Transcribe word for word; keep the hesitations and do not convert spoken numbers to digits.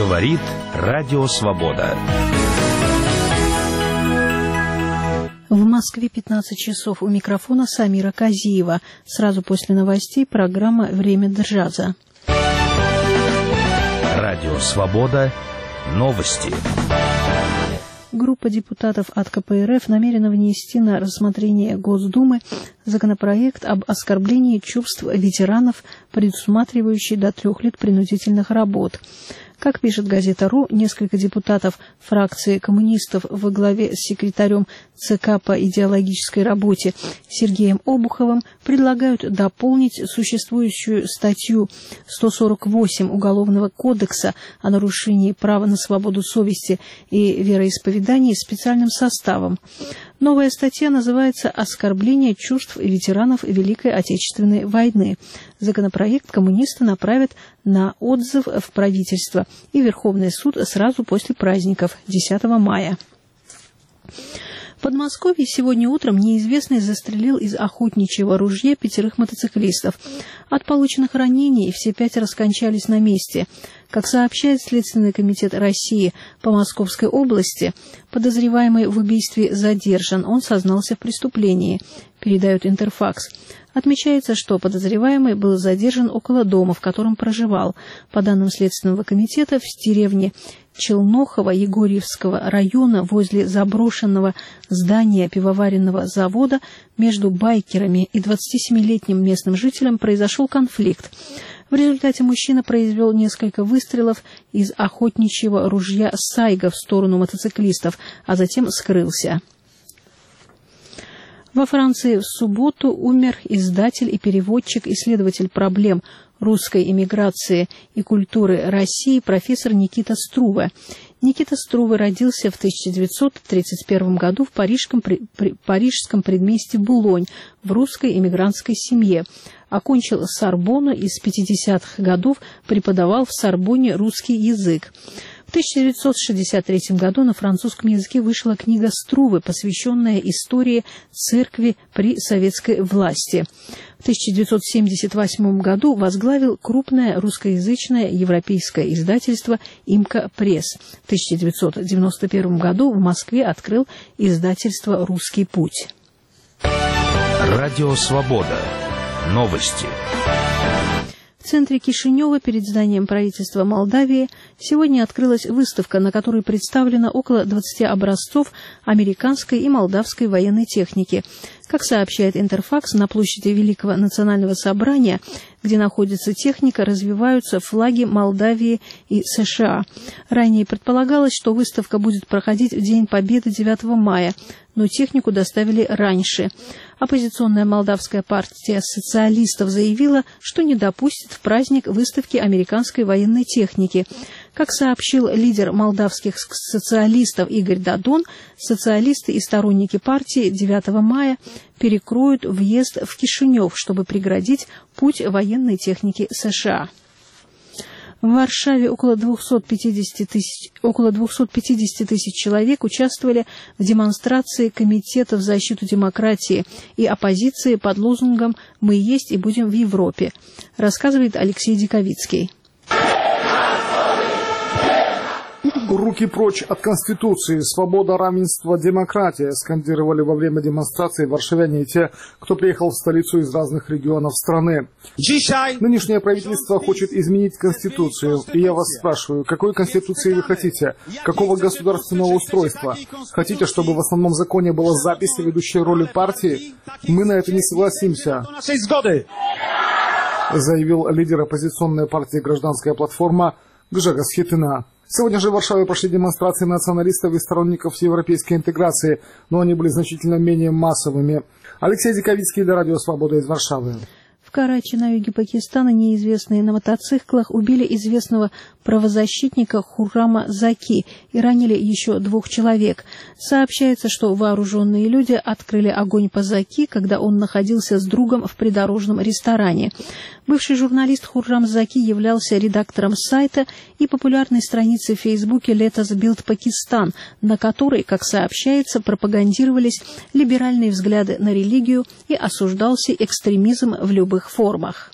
Говорит Радио Свобода. В Москве пятнадцать часов. У микрофона Самира Казиева. Сразу после новостей программа «Время джаза». Радио Свобода. Новости. Группа депутатов от ка пэ эр эф намерена внести на рассмотрение Госдумы законопроект об оскорблении чувств ветеранов, предусматривающий до трех лет принудительных работ. Как пишет газета «Ру», несколько депутатов фракции коммунистов во главе с секретарем ЦК по идеологической работе Сергеем Обуховым предлагают дополнить существующую статью сто сорок восемь Уголовного кодекса о нарушении права на свободу совести и вероисповедания специальным составом. Новая статья называется «Оскорбление чувств ветеранов Великой Отечественной войны». Законопроект коммунисты направят на отзыв в правительство и Верховный суд сразу после праздников десятого мая. В Подмосковье сегодня утром неизвестный застрелил из охотничьего ружья пятерых мотоциклистов. От полученных ранений все пятеро скончались на месте. Как сообщает Следственный комитет России по Московской области, подозреваемый в убийстве задержан. Он сознался в преступлении, передает Интерфакс. Отмечается, что подозреваемый был задержан около дома, в котором проживал. По данным Следственного комитета, в деревне Челнохово Егорьевского района возле заброшенного здания пивоваренного завода между байкерами и двадцатисемилетним местным жителем произошел конфликт. В результате мужчина произвел несколько выстрелов из охотничьего ружья «Сайга» в сторону мотоциклистов, а затем скрылся. Во Франции в субботу умер издатель и переводчик, исследователь проблем русской эмиграции и культуры России профессор Никита Струве. Никита Струве родился в тысяча девятьсот тридцать первом году в парижском, при, парижском предместье Булонь в русской эмигрантской семье. Окончил Сорбонну и с пятидесятых годов преподавал в Сорбонне русский язык. В тысяча девятьсот шестьдесят третьем году на французском языке вышла книга Струве, посвященная истории церкви при советской власти. В тысяча девятьсот семьдесят восьмом году возглавил крупное русскоязычное европейское издательство «Имка Пресс». В тысяча девятьсот девяносто первом году в Москве открыл издательство «Русский путь». Радио Свобода. Новости. В центре Кишинева перед зданием правительства Молдавии сегодня открылась выставка, на которой представлено около двадцати образцов американской и молдавской военной техники. Как сообщает Интерфакс, на площади Великого национального собрания, где находится техника, развиваются флаги Молдавии и США. Ранее предполагалось, что выставка будет проходить в День Победы девятого мая, но технику доставили раньше. Оппозиционная молдавская партия социалистов заявила, что не допустит в праздник выставки американской военной техники. Как сообщил лидер молдавских социалистов Игорь Дадон, социалисты и сторонники партии девятого мая перекроют въезд в Кишинев, чтобы преградить путь военной техники США. В Варшаве около двухсот пятидесяти тысяч, около двухсот пятидесяти тысяч человек участвовали в демонстрации Комитета в защиту демократии и оппозиции под лозунгом «Мы есть и будем в Европе», рассказывает Алексей Диковицкий. «Руки прочь от Конституции! Свобода, равенство, демократия!» скандировали во время демонстрации варшавяне и те, кто приехал в столицу из разных регионов страны. Нынешнее правительство хочет изменить Конституцию. И я вас спрашиваю, какой Конституции вы хотите? Какого государственного устройства? Хотите, чтобы в основном законе была запись о ведущей роли партии? Мы на это не согласимся, заявил лидер оппозиционной партии «Гражданская платформа» Гжегос Хитина. Сегодня же в Варшаве прошли демонстрации националистов и сторонников европейской интеграции, но они были значительно менее массовыми. Алексей Диковицкий для Радио Свобода из Варшавы. В Карачи на юге Пакистана неизвестные на мотоциклах убили известного правозащитника Хуррама Заки и ранили еще двух человек. Сообщается, что вооруженные люди открыли огонь по Заки, когда он находился с другом в придорожном ресторане. Бывший журналист Хуррам Заки являлся редактором сайта и популярной страницы в Фейсбуке «Летос Билд Пакистан», на которой, как сообщается, пропагандировались либеральные взгляды на религию и осуждался экстремизм в любых формах.